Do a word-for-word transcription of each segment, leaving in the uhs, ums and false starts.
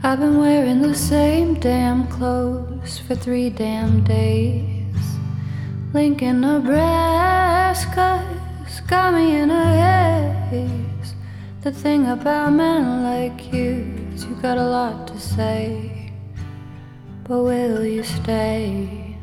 I've been wearing the same damn clothes for three damn days. Lincoln, Nebraska's got me in a haze. The thing about men like you is you got a lot to say, but will you stay?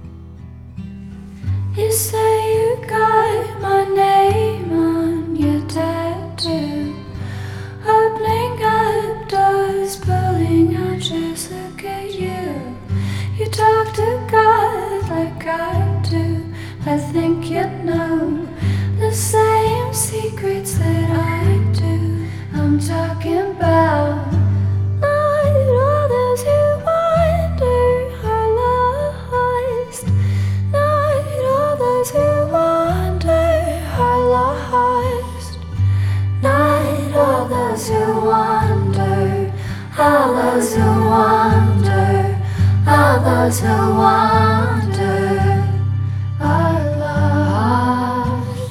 You say you got my name on your tattoo, opening up doors, pulling out chairs. Look at you. You talk to God like I do. I think you know the same secrets that I do. I'm talking about not all those who wander are lost, not all those who wander are lost, not all those who wander, all those who wander, all those who wander are lost.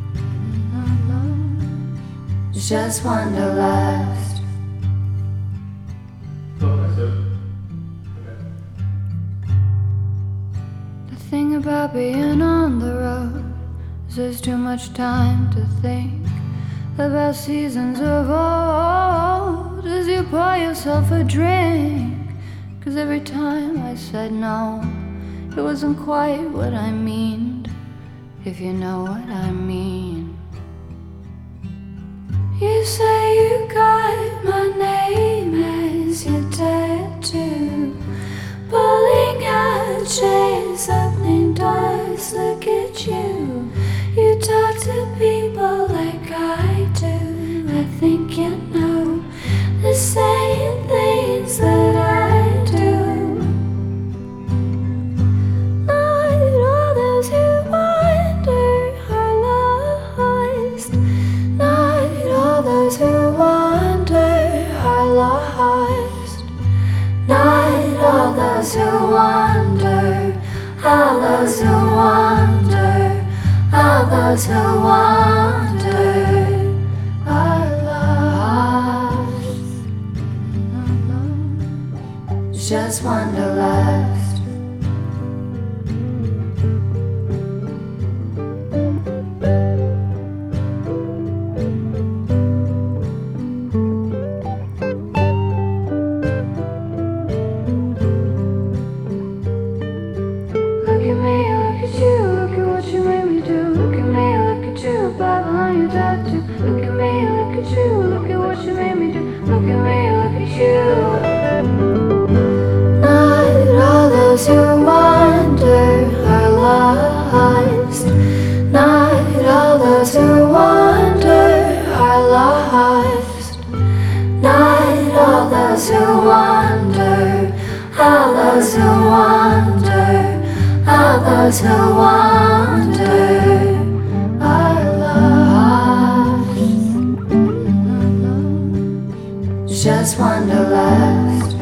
Just wanderlust. Oh, that's it. Okay. The thing about being on the road is there's too much time to think about seasons of old as you pour yourself a drink. Cause every time I said no, it wasn't quite what I meaned, if you know what I mean. You say you got my name as your tattoo, pulling out chains, opening doors. Look at you. You talk to people like I do. I think you know the same things that I do. Not all those who wander are lost, not all those who wander are lost, not all those who wander, all those who wander, all those who wander are lost. Just wanderlust. Look at me, look at you, look at what you made me do. Look at me, look at you, Bible on your tattoo. Look at me, look at you, look at what you made me do. Look at me, look at you. Not all those who wander are lost, not all those who wander are lost, not all those who wander, all those who wander, all those who wander are lost. Just wanderlust.